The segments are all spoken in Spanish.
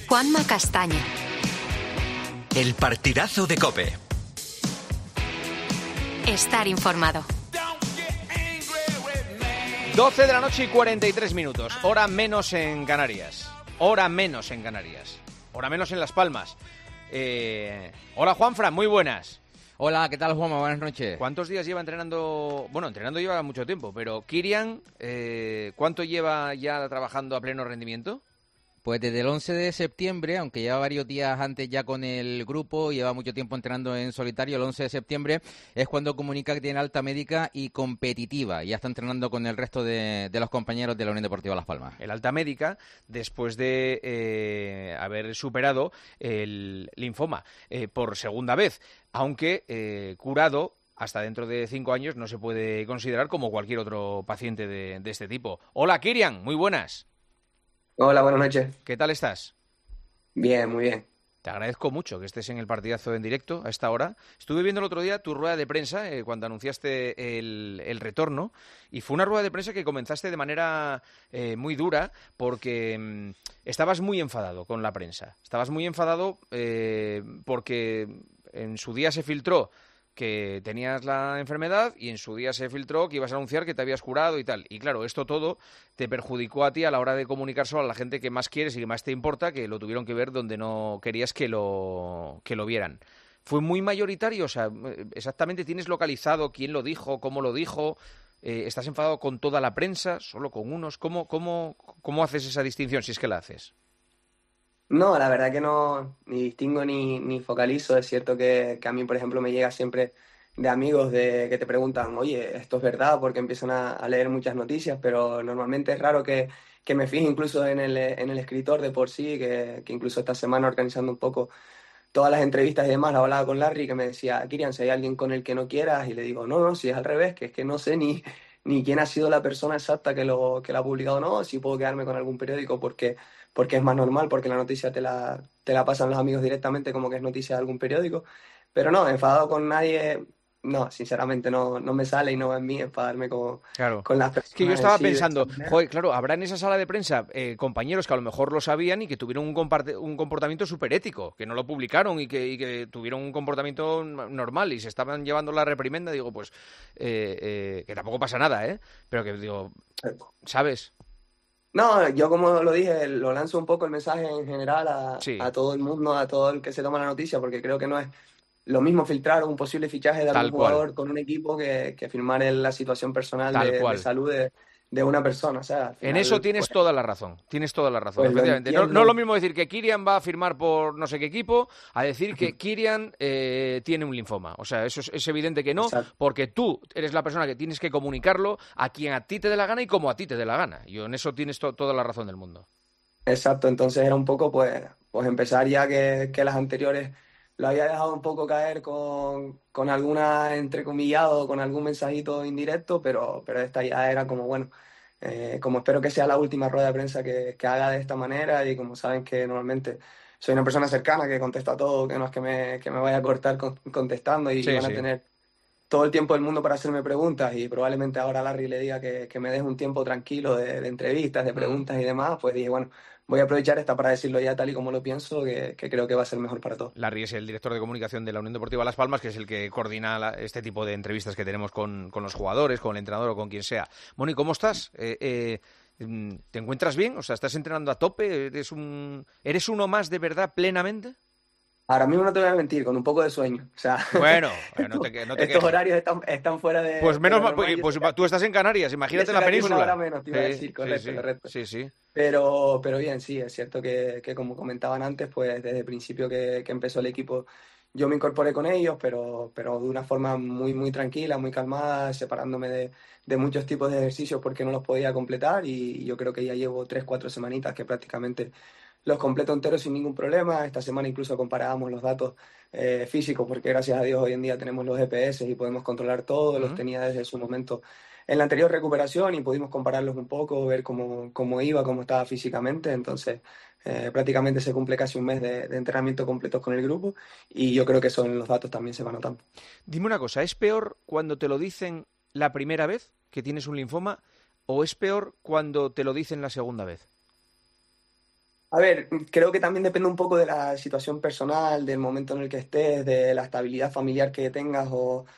Juanma Castaño. El partidazo de COPE. Estar informado. 12 de la noche y 43 minutos. Hora menos en Canarias. Hora menos en Canarias. Hora menos en Las Palmas. Hola, Juanfran, muy buenas. Hola, ¿qué tal, Juanma? Buenas noches. ¿Cuántos días lleva entrenando? Bueno, entrenando lleva mucho tiempo, pero Kirian, ¿cuánto lleva ya trabajando a pleno rendimiento? Pues desde el 11 de septiembre, aunque lleva varios días antes ya con el grupo, lleva mucho tiempo entrenando en solitario, el 11 de septiembre es cuando comunica que tiene alta médica y competitiva. Ya está entrenando con el resto de los compañeros de la Unión Deportiva Las Palmas. El alta médica, después de haber superado el linfoma por segunda vez, aunque curado. Hasta dentro de 5 años no se puede considerar como cualquier otro paciente de este tipo. Hola, Kirian, muy buenas. Hola, buenas noches. ¿Qué tal estás? Bien, muy bien. Te agradezco mucho que estés en el partidazo en directo a esta hora. Estuve viendo el otro día tu rueda de prensa cuando anunciaste el retorno, y fue una rueda de prensa que comenzaste de manera muy dura porque estabas muy enfadado con la prensa. Estabas muy enfadado porque en su día se filtró que tenías la enfermedad y en su día se filtró que ibas a anunciar que te habías curado y tal. Y claro, esto todo te perjudicó a ti a la hora de comunicárselo a la gente que más quieres y que más te importa, que lo tuvieron que ver donde no querías que lo vieran. ¿Fue muy mayoritario? O sea, exactamente tienes localizado quién lo dijo, cómo lo dijo. ¿Estás enfadado con toda la prensa, solo con unos? ¿Cómo haces esa distinción, si es que la haces? No, la verdad que no, ni distingo ni focalizo. Es cierto que a mí, por ejemplo, me llega siempre de amigos que te preguntan, oye, ¿esto es verdad? Porque empiezan a leer muchas noticias, pero normalmente es raro que me fije incluso en el escritor de por sí, que incluso esta semana organizando un poco todas las entrevistas y demás, hablaba con Larry, que me decía, Kirian, si hay alguien con el que no quieras, y le digo, no, si es al revés, que es que no sé ni quién ha sido la persona exacta que lo ha publicado o no, si puedo quedarme con algún periódico porque es más normal, porque la noticia te la pasan los amigos directamente como que es noticia de algún periódico, pero no, enfadado con nadie, no, sinceramente no me sale y no va en mí enfadarme Claro. con las Es que yo personas estaba en sí de esa pensando, manera. joder, claro, habrá en esa sala de prensa compañeros que a lo mejor lo sabían y que tuvieron un comportamiento súper ético, que no lo publicaron y que tuvieron un comportamiento normal y se estaban llevando la reprimenda. Digo, pues, que tampoco pasa nada, ¿eh? Pero que digo, ¿sabes? No, yo como lo dije, lo lanzo un poco el mensaje en general Sí, a todo el mundo, a todo el que se toma la noticia, porque creo que no es lo mismo filtrar un posible fichaje de algún tal cual, jugador con un equipo que firmar la situación personal tal de cual. salud de una persona. O sea, al En eso final, tienes toda la razón, pues lo efectivamente. No es lo entiendo. mismo decir que Kirian va a firmar por no sé qué equipo a decir que Kirian tiene un linfoma. O sea, eso es evidente que no, Exacto. porque tú eres la persona que tienes que comunicarlo a quien a ti te dé la gana y como a ti te dé la gana. Yo en eso tienes toda la razón del mundo. Exacto, entonces era un poco pues empezar ya que las anteriores lo había dejado un poco caer con alguna entrecomillado, con algún mensajito indirecto, pero esta ya era como, bueno, como espero que sea la última rueda de prensa que haga de esta manera y como saben que normalmente soy una persona cercana que contesta todo, que no es que me vaya a cortar contestando y Sí, van a sí. tener todo el tiempo del mundo para hacerme preguntas y probablemente ahora Larry le diga que me deje un tiempo tranquilo de entrevistas, de Mm. preguntas y demás, pues dije, bueno, voy a aprovechar esta para decirlo ya tal y como lo pienso, que creo que va a ser mejor para todos. Larry es el director de comunicación de la Unión Deportiva Las Palmas, que es el que coordina este tipo de entrevistas que tenemos con los jugadores, con el entrenador o con quien sea. Moni, ¿cómo estás? ¿Te encuentras bien? O sea, ¿estás entrenando a tope? ¿Eres uno más de verdad plenamente? Ahora mismo no te voy a mentir, con un poco de sueño. O sea, Bueno, no te estos quejes. horarios están fuera Pues de menos lo mal, normal. Y pues tú estás en Canarias, y imagínate eso la que aquí es una hora península. menos, te iba a Sí, decir, sí, correcto, sí, correcto. sí, sí. Pero bien, sí, es cierto que como comentaban antes, pues desde el principio que empezó el equipo, yo me incorporé con ellos, pero de una forma muy, muy tranquila, muy calmada, separándome de muchos tipos de ejercicios porque no los podía completar y yo creo que ya llevo 3, 4 semanitas que prácticamente los completo enteros sin ningún problema. Esta semana incluso comparábamos los datos físicos porque gracias a Dios hoy en día tenemos los GPS y podemos controlar todo, los Mm. tenía desde su momento en la anterior recuperación y pudimos compararlos un poco, ver cómo iba, cómo estaba físicamente. Entonces, prácticamente se cumple casi un mes de entrenamiento completos con el grupo y yo creo que eso en los datos también se va notando. Dime una cosa, ¿es peor cuando te lo dicen la primera vez que tienes un linfoma o es peor cuando te lo dicen la segunda vez? A ver, creo que también depende un poco de la situación personal, del momento en el que estés, de la estabilidad familiar que tengas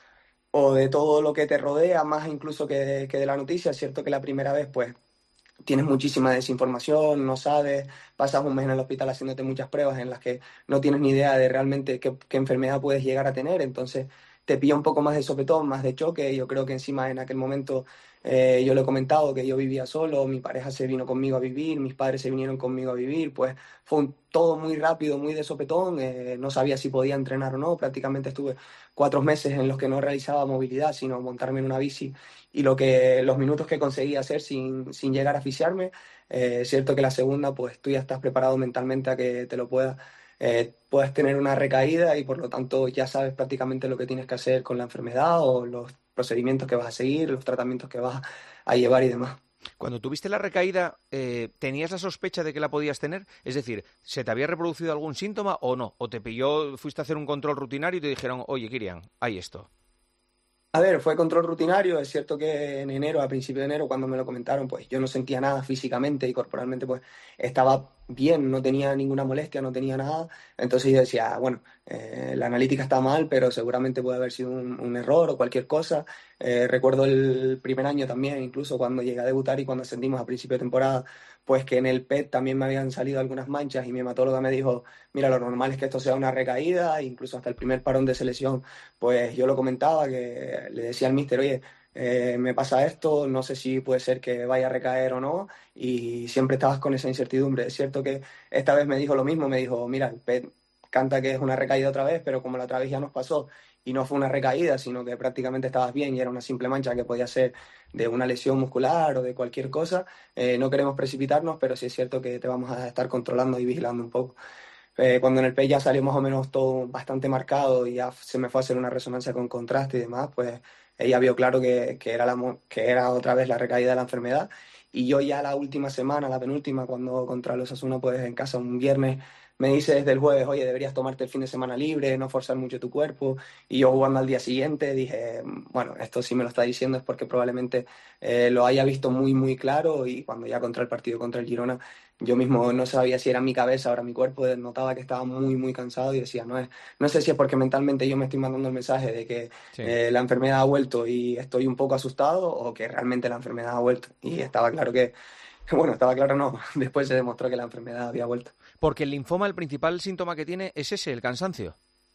o de todo lo que te rodea, más incluso que de la noticia. Es cierto que la primera vez, pues, tienes muchísima desinformación, no sabes, pasas un mes en el hospital haciéndote muchas pruebas en las que no tienes ni idea de realmente qué enfermedad puedes llegar a tener, entonces te pilla un poco más de sopetón, más de choque. Yo creo que encima en aquel momento yo le he comentado que yo vivía solo, mi pareja se vino conmigo a vivir, mis padres se vinieron conmigo a vivir, pues fue todo muy rápido, muy de sopetón, no sabía si podía entrenar o no, prácticamente estuve 4 meses en los que no realizaba movilidad, sino montarme en una bici y los minutos que conseguí hacer sin llegar a asfixiarme. Es cierto que la segunda, pues tú ya estás preparado mentalmente a que te lo puedas tener una recaída y por lo tanto ya sabes prácticamente lo que tienes que hacer con la enfermedad o los procedimientos que vas a seguir, los tratamientos que vas a llevar y demás. Cuando tuviste la recaída, ¿tenías la sospecha de que la podías tener? Es decir, ¿se te había reproducido algún síntoma o no? ¿O te pilló, fuiste a hacer un control rutinario y te dijeron, oye, Kirian, hay esto? A ver, fue control rutinario. Es cierto que en enero, a principio de enero, cuando me lo comentaron, pues yo no sentía nada físicamente y corporalmente, pues estaba bien, no tenía ninguna molestia, no tenía nada. Entonces yo decía, bueno, la analítica está mal, pero seguramente puede haber sido un error o cualquier cosa. Recuerdo el primer año también, incluso cuando llegué a debutar y cuando ascendimos a principio de temporada, pues que en el PET también me habían salido algunas manchas y mi hematóloga me dijo, mira, lo normal es que esto sea una recaída, incluso hasta el primer parón de selección pues yo lo comentaba, que le decía al míster, oye, me pasa esto, no sé si puede ser que vaya a recaer o no, y siempre estabas con esa incertidumbre. Es cierto que esta vez me dijo lo mismo, me dijo, mira, el PET canta que es una recaída otra vez, pero como la otra vez ya nos pasó y no fue una recaída, sino que prácticamente estabas bien y era una simple mancha que podía ser de una lesión muscular o de cualquier cosa, no queremos precipitarnos, pero sí es cierto que te vamos a estar controlando y vigilando un poco. Cuando en el PET ya salió más o menos todo bastante marcado y ya se me fue a hacer una resonancia con contraste y demás, pues ella vio claro que era otra vez la recaída de la enfermedad. Y yo ya la última semana, la penúltima, cuando contra los Osasuna, pues en casa un viernes, me dice desde el jueves, oye, deberías tomarte el fin de semana libre, no forzar mucho tu cuerpo. Y yo jugando al día siguiente dije, bueno, esto sí me lo está diciendo es porque probablemente lo haya visto muy, muy claro y cuando ya contra el partido contra el Girona yo mismo no sabía si era mi cabeza o era mi cuerpo, notaba que estaba muy, muy cansado y decía, no sé si es porque mentalmente yo me estoy mandando el mensaje de que Sí. la enfermedad ha vuelto y estoy un poco asustado o que realmente la enfermedad ha vuelto. Y estaba claro bueno, estaba claro no, después se demostró que la enfermedad había vuelto. Porque el linfoma, el principal síntoma que tiene es ese, el cansancio.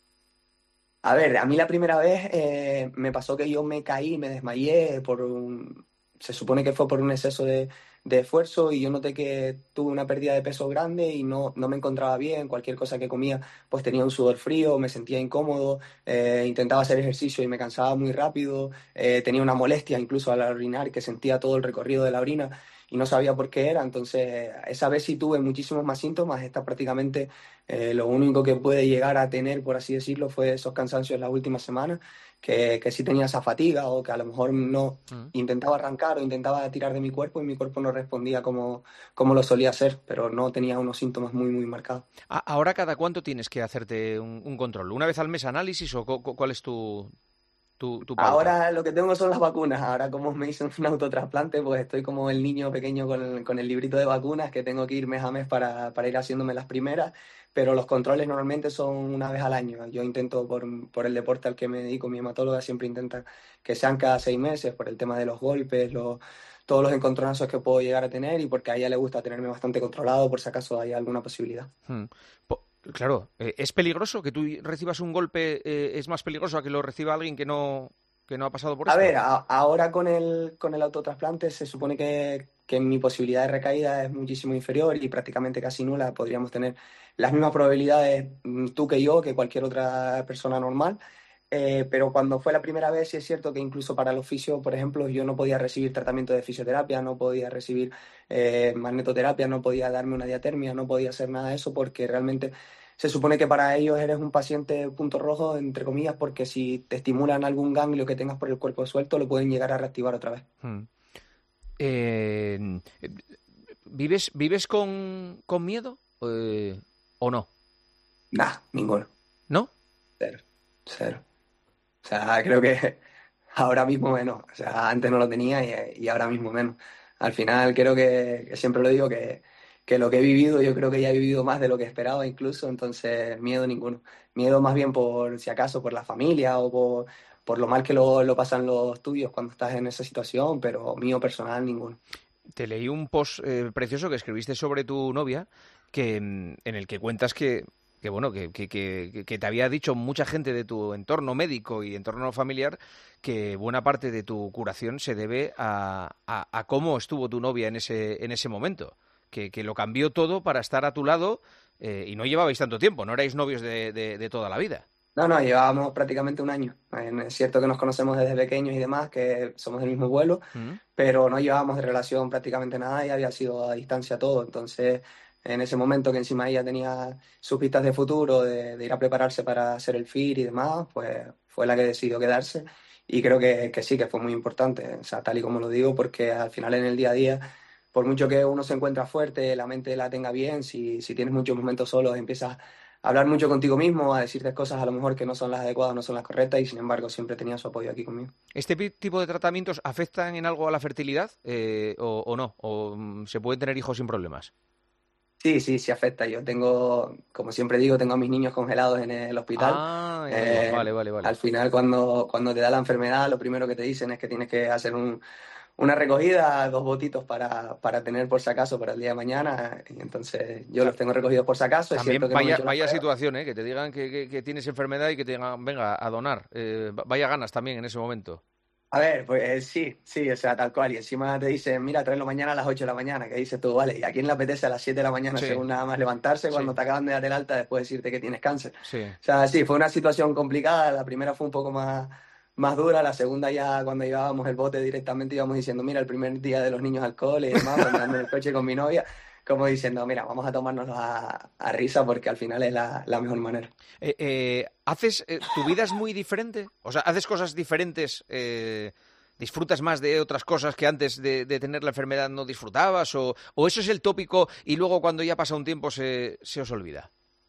A ver, a mí la primera vez me pasó que yo me caí, me desmayé se supone que fue por un exceso de esfuerzo y yo noté que tuve una pérdida de peso grande y no me encontraba bien, cualquier cosa que comía pues tenía un sudor frío, me sentía incómodo, intentaba hacer ejercicio y me cansaba muy rápido, tenía una molestia incluso al orinar que sentía todo el recorrido de la orina y no sabía por qué era, entonces esa vez sí tuve muchísimos más síntomas, esta prácticamente lo único que puede llegar a tener, por así decirlo, fue esos cansancios las últimas semanas, que sí tenía esa fatiga o que a lo mejor no Mm. intentaba arrancar o intentaba tirar de mi cuerpo y mi cuerpo no respondía como lo solía hacer, pero no tenía unos síntomas muy, muy marcados. Ahora, ¿cada cuánto tienes que hacerte un control? ¿Una vez al mes análisis o cuál es tu pauta? Ahora lo que tengo son las vacunas. Ahora como me hice un autotrasplante, pues estoy como el niño pequeño con el librito de vacunas que tengo que ir mes a mes para ir haciéndome las primeras, pero los controles normalmente son una vez al año. Yo intento, por el deporte al que me dedico, mi hematóloga siempre intenta que sean cada 6 meses por el tema de los golpes, todos los encontronazos que puedo llegar a tener y porque a ella le gusta tenerme bastante controlado por si acaso hay alguna posibilidad. Mm. Claro, ¿es peligroso que tú recibas un golpe? ¿Es más peligroso a que lo reciba alguien que no ha pasado por A esto? ver, ahora con el autotrasplante se supone que mi posibilidad de recaída es muchísimo inferior y prácticamente casi nula. Podríamos tener las mismas probabilidades tú que yo, que cualquier otra persona normal. Pero cuando fue la primera vez, sí es cierto que incluso para los fisios, por ejemplo, yo no podía recibir tratamiento de fisioterapia, no podía recibir magnetoterapia, no podía darme una diatermia, no podía hacer nada de eso porque realmente se supone que para ellos eres un paciente punto rojo, entre comillas, porque si te estimulan algún ganglio que tengas por el cuerpo suelto, lo pueden llegar a reactivar otra vez. Mm. Eh, ¿Vives con miedo o no? Nah, ninguno. ¿No? Cero. Cero. O sea, creo que ahora mismo menos. O sea, antes no lo tenía y ahora mismo menos. Al final creo que siempre lo digo que lo que he vivido, yo creo que ya he vivido más de lo que esperaba incluso, entonces miedo ninguno. Miedo más bien por, si acaso, por la familia o por lo mal que lo pasan los tuyos cuando estás en esa situación, pero mío personal ninguno. Te leí un post precioso que escribiste sobre tu novia, en el que cuentas que bueno, que te había dicho mucha gente de tu entorno médico y entorno familiar que buena parte de tu curación se debe a cómo estuvo tu novia en ese momento, que lo cambió todo para estar a tu lado, y no llevabais tanto tiempo, no erais novios de toda la vida. No, no, llevábamos prácticamente un año. Es cierto que nos conocemos desde pequeños y demás, que somos del mismo vuelo, ¿Mm? pero no llevábamos de relación prácticamente nada y había sido a distancia todo. Entonces, en ese momento que encima ella tenía sus pistas de futuro, de ir a prepararse para hacer el FIR y demás, pues fue la que decidió quedarse. Y creo que sí, que fue muy importante, o sea, tal y como lo digo, porque al final en el día a día, por mucho que uno se encuentra fuerte, la mente la tenga bien, si tienes muchos momentos solos, empiezas hablar mucho contigo mismo, a decirte cosas a lo mejor que no son las adecuadas, no son las correctas, y sin embargo siempre tenía su apoyo aquí conmigo. ¿Este tipo de tratamientos afectan en algo a la fertilidad, o no? ¿O se pueden tener hijos sin problemas? Sí, sí, sí afecta. Yo tengo, como siempre digo, tengo a mis niños congelados en el hospital. Ah, amigo. Vale. Al final, cuando te da la enfermedad, lo primero que te dicen es que tienes que hacer una recogida, 2 botitos para tener por si acaso para el día de mañana. Y entonces yo los tengo recogidos por si acaso. Es También cierto que no me he hecho las vaya pruebas. situación, ¿eh? Que te digan que tienes enfermedad y que te digan, venga, a donar. Vaya ganas también en ese momento. A ver, pues sí, sí, o sea, tal cual. Y encima te dicen, mira, tráelo mañana a las 8 de la mañana, que dices tú, vale, ¿y a quién le apetece a las 7 de la mañana Sí, según nada más levantarse sí, cuando te acaban de dar el alta después de decirte que tienes cáncer? sí. O sea, sí, fue una situación complicada. La primera fue un poco más dura, la segunda ya cuando llevábamos el bote directamente íbamos diciendo, mira, el primer día de los niños al cole y demás, andando en el coche con mi novia, como diciendo, mira, vamos a tomárnoslo a risa porque al final es la mejor manera. ¿Tu vida es muy diferente? O sea, ¿haces cosas diferentes? ¿Disfrutas más de otras cosas que antes de tener la enfermedad no disfrutabas? ¿O eso es el tópico y luego cuando ya pasa un tiempo se os olvida?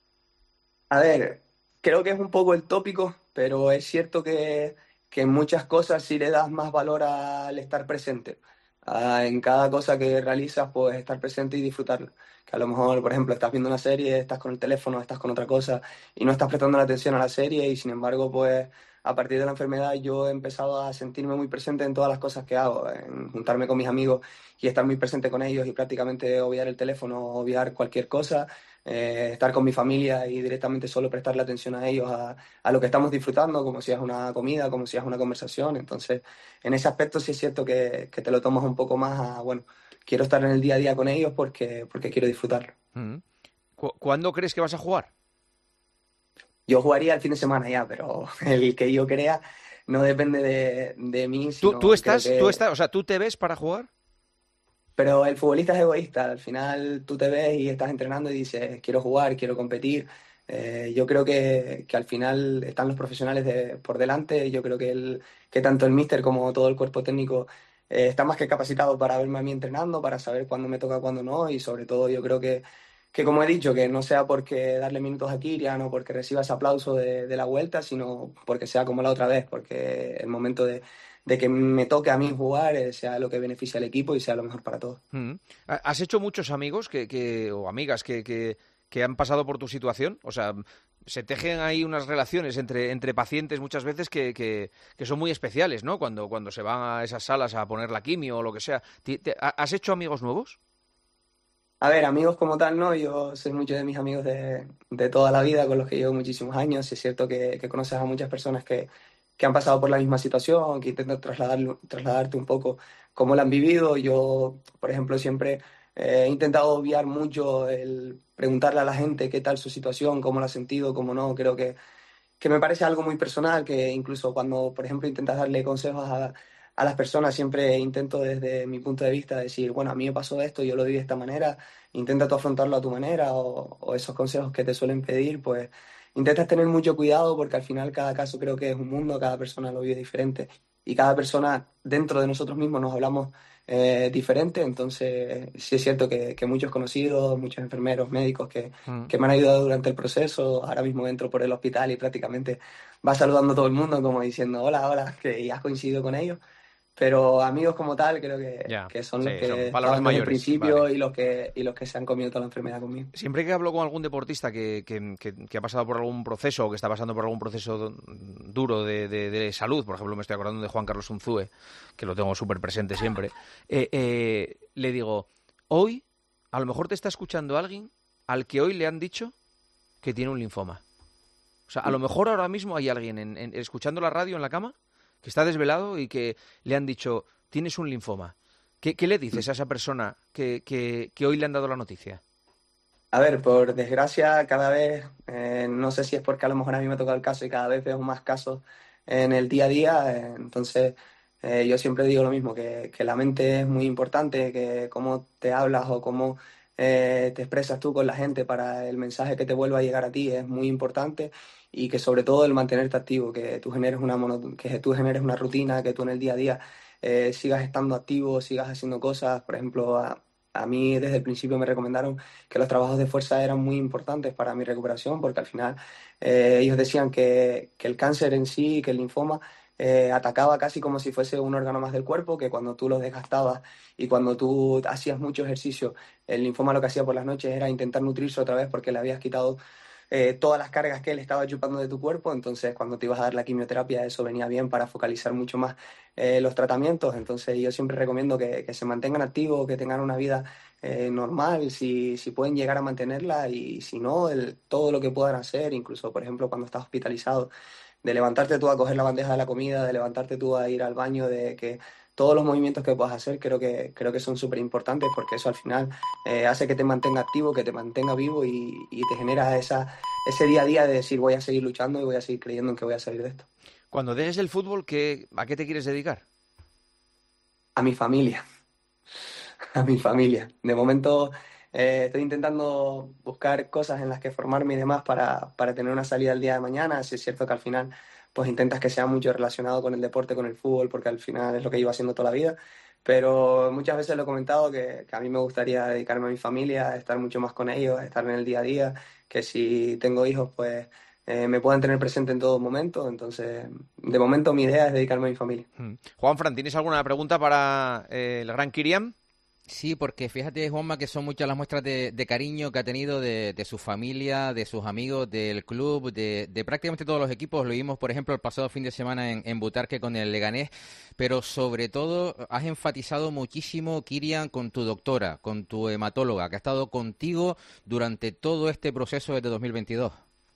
A ver, creo que es un poco el tópico, pero es cierto que en muchas cosas sí le das más valor al estar presente. En cada cosa que realizas, pues estar presente y disfrutarla. Que a lo mejor, por ejemplo, estás viendo una serie, estás con el teléfono, estás con otra cosa y no estás prestando la atención a la serie y sin embargo, pues a partir de la enfermedad yo he empezado a sentirme muy presente en todas las cosas que hago, en juntarme con mis amigos y estar muy presente con ellos y prácticamente obviar el teléfono, obviar cualquier cosa, estar con mi familia y directamente solo prestarle atención a ellos, a lo que estamos disfrutando, como si es una comida, como si es una conversación. Entonces, en ese aspecto sí es cierto que te lo tomas un poco más bueno, quiero estar en el día a día con ellos porque quiero disfrutarlo. Mm. ¿Cuándo crees que vas a jugar? Yo jugaría el fin de semana ya, pero el que yo crea no depende de mí, ¿Tú, sino tú creo estás, tú que... estás, o sea, ¿tú te ves para jugar? Pero el futbolista es egoísta, al final tú te ves y estás entrenando y dices, quiero jugar, quiero competir. Yo creo que al final están los profesionales por delante, yo creo que tanto el míster como todo el cuerpo técnico está más que capacitado para verme a mí entrenando, para saber cuándo me toca, cuándo no, y sobre todo yo creo que como he dicho, que no sea porque darle minutos a Kylian o porque reciba ese aplauso de la vuelta, sino porque sea como la otra vez, porque el momento de que me toque a mí jugar sea lo que beneficie al equipo y sea lo mejor para todos. Mm. ¿Has hecho muchos amigos o amigas que han pasado por tu situación? O sea, se tejen ahí unas relaciones entre pacientes muchas veces que son muy especiales, ¿no? Cuando se van a esas salas a poner la quimio o lo que sea. ¿Has hecho amigos nuevos? A ver, amigos como tal, no, yo soy mucho de mis amigos de toda la vida, con los que llevo muchísimos años. Es cierto que conoces a muchas personas que han pasado por la misma situación, que intentan trasladarte un poco cómo la han vivido. Yo, por ejemplo, siempre he intentado obviar mucho el preguntarle a la gente qué tal su situación, cómo la ha sentido, cómo no. Creo que me parece algo muy personal, que incluso cuando, por ejemplo, intentas darle consejos a las personas, siempre intento desde mi punto de vista decir, bueno, a mí me pasó esto, yo lo viví de esta manera, intenta tú afrontarlo a tu manera, o esos consejos que te suelen pedir, pues intentas tener mucho cuidado porque al final cada caso creo que es un mundo, cada persona lo vive diferente y cada persona dentro de nosotros mismos nos hablamos diferente, entonces sí es cierto que muchos conocidos, muchos enfermeros, médicos Mm. que me han ayudado durante el proceso, ahora mismo entro por el hospital y prácticamente va saludando a todo el mundo como diciendo hola, hola, que ya has coincidido con ellos. pero amigos como tal creo Ya, que son sí, los son que palabras estaban desde el mayores, principio vale. y los que se han comido toda la enfermedad conmigo. Siempre que hablo con algún deportista que ha pasado por algún proceso o que está pasando por algún proceso duro de salud, por ejemplo, me estoy acordando de Juan Carlos Unzúe, que lo tengo súper presente siempre, le digo, hoy a lo mejor te está escuchando alguien al que hoy le han dicho que tiene un linfoma. O sea, a lo mejor ahora mismo hay alguien escuchando la radio en la cama que está desvelado y que le han dicho, tienes un linfoma. ¿Qué le dices a esa persona que hoy le han dado la noticia? A ver, por desgracia, cada vez, no sé si es porque a lo mejor a mí me ha tocado el caso y cada vez veo más casos en el día a día, entonces yo siempre digo lo mismo, que la mente es muy importante, que cómo te hablas o cómo te expresas tú con la gente para el mensaje que te vuelva a llegar a ti es muy importante y que sobre todo el mantenerte activo, que tú generes que tú generes una rutina, que tú en el día a día sigas estando activo, sigas haciendo cosas, por ejemplo, a mí desde el principio me recomendaron que los trabajos de fuerza eran muy importantes para mi recuperación, porque al final ellos decían que el cáncer en sí, que el linfoma, atacaba casi como si fuese un órgano más del cuerpo, que cuando tú los desgastabas y cuando tú hacías mucho ejercicio, el linfoma lo que hacía por las noches era intentar nutrirse otra vez porque le habías quitado todas las cargas que él estaba chupando de tu cuerpo, entonces cuando te ibas a dar la quimioterapia eso venía bien para focalizar mucho más los tratamientos, entonces yo siempre recomiendo que se mantengan activos, que tengan una vida normal, si pueden llegar a mantenerla y si no, todo lo que puedan hacer, incluso por ejemplo cuando estás hospitalizado, de levantarte tú a coger la bandeja de la comida, de levantarte tú a ir al baño, de que todos los movimientos que puedas hacer creo que son súper importantes porque eso al final hace que te mantenga activo, que te mantenga vivo y te genera ese día a día de decir voy a seguir luchando y voy a seguir creyendo en que voy a salir de esto. Cuando dejes el fútbol, ¿a qué te quieres dedicar? A mi familia. A mi familia. De momento estoy intentando buscar cosas en las que formarme y demás para tener una salida el día de mañana. Si es cierto que al final pues intentas que sea mucho relacionado con el deporte, con el fútbol, porque al final es lo que llevo haciendo toda la vida. Pero muchas veces lo he comentado que a mí me gustaría dedicarme a mi familia, a estar mucho más con ellos, a estar en el día a día, que si tengo hijos pues me puedan tener presente en todo momento. Entonces, de momento mi idea es dedicarme a mi familia. Juanfran, ¿tienes alguna pregunta para el gran Kirian? Sí, porque fíjate, Juanma, que son muchas las muestras de cariño que ha tenido de su familia, de sus amigos, del club, de prácticamente todos los equipos. Lo vimos, por ejemplo, el pasado fin de semana en Butarque con el Leganés, pero sobre todo has enfatizado muchísimo, Kirian, con tu doctora, con tu hematóloga, que ha estado contigo durante todo este proceso desde 2022.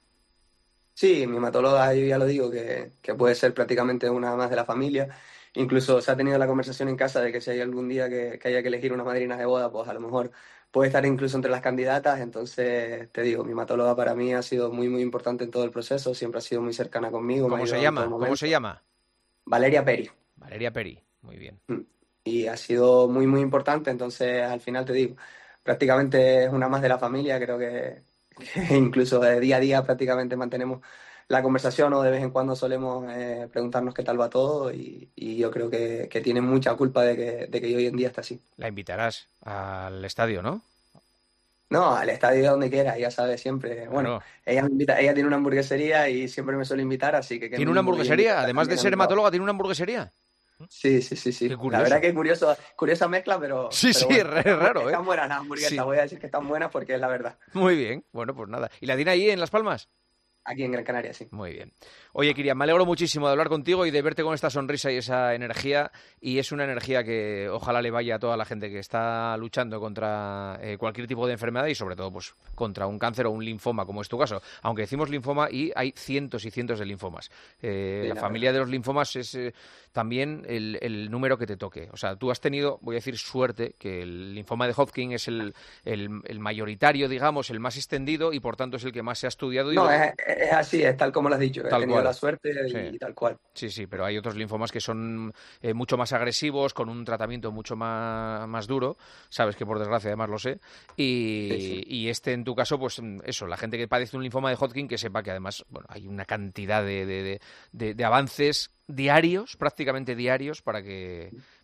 Sí, mi hematóloga, yo ya lo digo, que puede ser prácticamente una más de la familia. Incluso se ha tenido la conversación en casa de que si hay algún día que haya que elegir una madrina de boda, pues a lo mejor puede estar incluso entre las candidatas. Entonces, te digo, mi hematóloga para mí ha sido muy, muy importante en todo el proceso. Siempre ha sido muy cercana conmigo, me ha ¿Cómo se ayudado en todo llama? ¿Cómo se momento. llama? Valeria Peri. Valeria Peri. Muy bien. Y ha sido muy, muy importante. Entonces, al final te digo, prácticamente es una más de la familia. Creo que incluso de día a día prácticamente mantenemos la conversación o de vez en cuando solemos preguntarnos qué tal va todo y yo creo que tiene mucha culpa de que yo hoy en día esté así. La invitarás al estadio, ¿no? No, al estadio donde quiera, ella sabe siempre. Bueno, Claro. ella me invita, ella tiene una hamburguesería y siempre me suele invitar, así que qué ¿Tiene una mínimo que yo hamburguesería? invitarla Además de también a ser mi trabajo. hematóloga, ¿tiene una hamburguesería? Sí, sí, sí, Qué sí. La verdad curioso. que es curiosa mezcla, Sí, pero sí, bueno, es raro, ¿eh? están buenas las hamburguesas, Sí. voy a decir que están buenas porque es la verdad. Muy bien. Bueno, pues nada. ¿Y la tiene ahí en Las Palmas? Aquí en Gran Canaria, sí. Muy bien. Oye, Kirian, me alegro muchísimo de hablar contigo y de verte con esta sonrisa y esa energía. Y es una energía que ojalá le vaya a toda la gente que está luchando contra cualquier tipo de enfermedad y sobre todo pues contra un cáncer o un linfoma, como es tu caso. Aunque decimos linfoma y hay cientos y cientos de linfomas. Sí, La la familia verdad. de los linfomas es también el número que te toque. O sea, tú has tenido, voy a decir, suerte, que el linfoma de Hodgkin es el mayoritario, digamos, el más extendido y por tanto es el que más se ha estudiado y No, es así, es tal como lo has dicho. He tal tenido la cual. suerte Sí. y tal cual. Sí, sí, pero hay otros linfomas que son mucho más agresivos, con un tratamiento mucho más duro, sabes que por desgracia además lo sé, Sí, sí. y este en tu caso, pues eso, la gente que padece un linfoma de Hodgkin, que sepa que además, bueno, hay una cantidad de avances diarios, prácticamente diarios,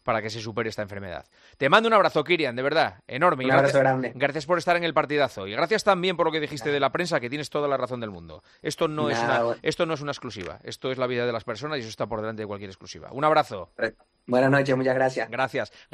para que se supere esta enfermedad. Te mando un abrazo, Kirian, de verdad, enorme. Un abrazo grande. Gracias por estar en el partidazo y gracias también por lo que dijiste de la prensa, que tienes toda la razón del mundo. Esto no es una exclusiva, esto es la vida de las personas y eso está por delante de cualquier exclusiva. Un abrazo. Buenas noches, muchas gracias. Gracias.